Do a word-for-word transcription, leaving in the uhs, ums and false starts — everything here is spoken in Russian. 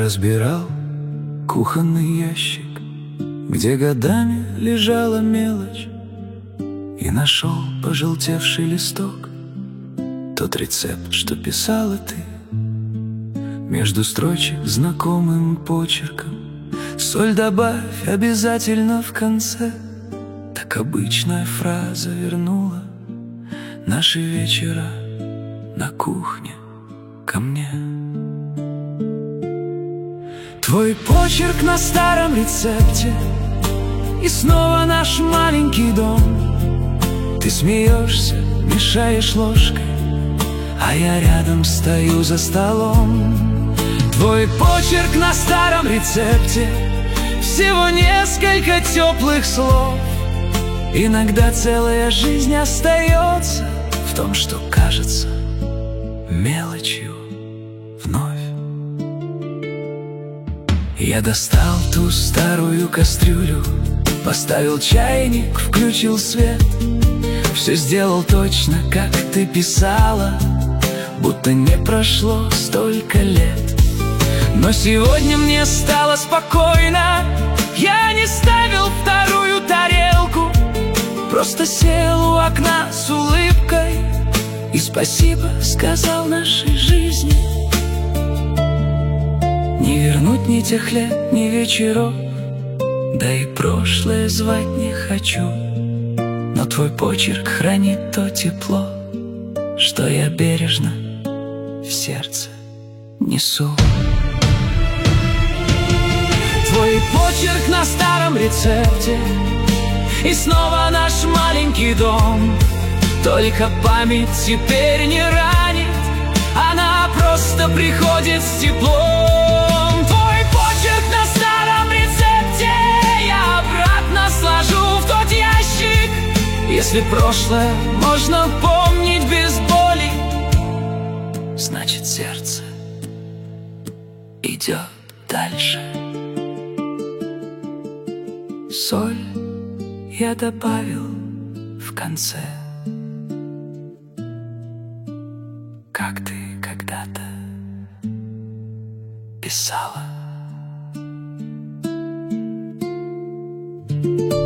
разбирал кухонный ящик, где годами лежала мелочь, и нашел пожелтевший листок, тот рецепт, что писала ты. Между строчек знакомым почерком соль добавь обязательно в конце. Так обычная фраза вернула наши вечера на кухне ко мне. Твой почерк на старом рецепте, и снова наш маленький дом. Ты смеешься, мешаешь ложкой, а я рядом стою за столом. Твой почерк на старом рецепте, всего несколько теплых слов. Иногда целая жизнь остается в том, что кажется мелочью вновь. Я достал ту старую кастрюлю, поставил чайник, включил свет. Все сделал точно, как ты писала, будто не прошло столько лет. Но сегодня мне стало спокойно, я не ставил вторую тарелку, просто сел у окна с улыбкой и спасибо сказал нашей жизни. Не вернуть ни тех лет, ни вечеров, да и прошлое звать не хочу. Но твой почерк хранит то тепло, что я бережно в сердце несу. Твой почерк на старом рецепте, и снова наш маленький дом. Только память теперь не ранит, она просто приходит с теплом. Твой почерк на старом рецепте я обратно сложу в тот ящик. Если прошлое можно помнить без боли, значит сердце идет дальше. Соль я добавил в конце, как ты когда-то писала.